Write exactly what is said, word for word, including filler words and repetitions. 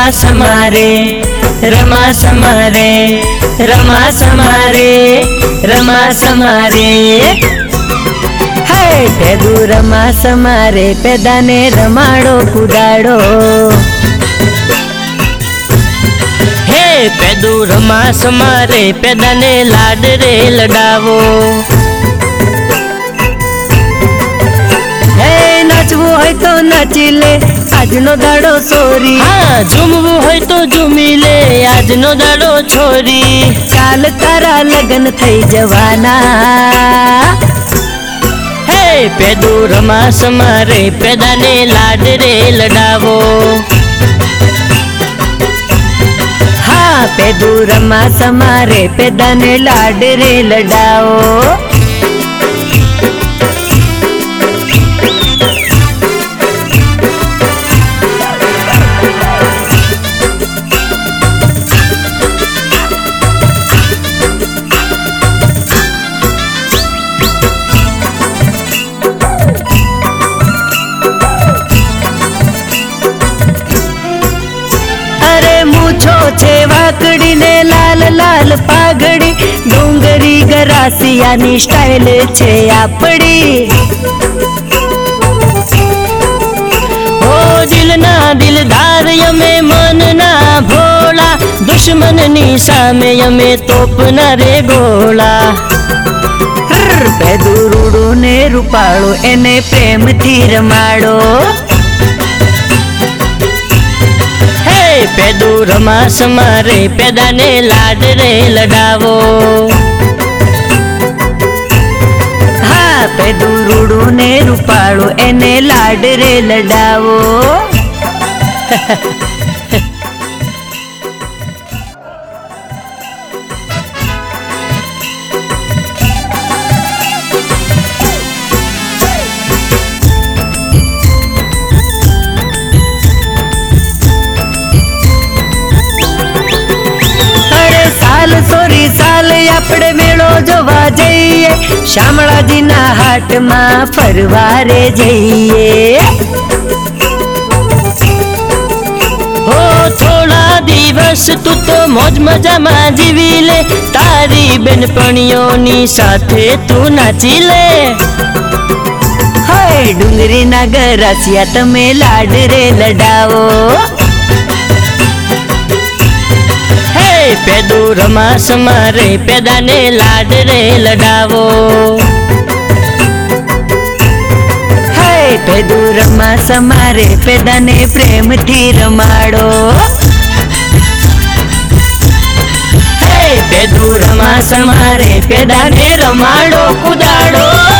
रमा समारे रमा समारे रमा समारे रमा समारे हे पेदू रमा समारे पेदाने रमाड़ो कुदाड़ो हे पेदू रमा समारे पेदाने लाड रे लडावो नाचवू है तो नाची ले आज नो दाड़ो सोरी हाँ झूमवू है तो झूमी ले आज नो दाड़ो छोरी चाल तारा लगन थई जवाना हे पेदू रमा समारे पेदाने लाड रे लडावो हाँ पेदू रमा समारे पेदाने लाड रे लडावो मूछो छे वाकड़ी ने लाल लाल पागड़ी डोंगरी गरासियानी स्टाइल छे आपड़ी ओ दिल ना दिलदार यमे मन ना भोला दुश्मन नी सामे यमे तोप ना रे गोला पेदू रूडो ने रूपाळो एने प्रेम थी रमाड़ो पेदू रमा समारे पेदाने लाड रे लडावो हाँ पेदू रूडो ने रूपाळो एने लाड रे लडावो सोरी साल आपड़े मेळो जोवा जईए शामळाजी ना हाट में फरवारे जईए हो थोड़ा दिवस तू तो मौज मजा में जीवी ले तारी बेनपणियों नी साथे तू नाची ले हाय डुंगरी ना गरासिया तमे लाड रे लडावो पेदू रमा समारे पेदाने लाड रे लडावो हे पेदू रमा समारे पेदाने प्रेम थी रमाड़ो हे पेदू रमा समारे पेदाने रमाड़ो कुदाड़ो।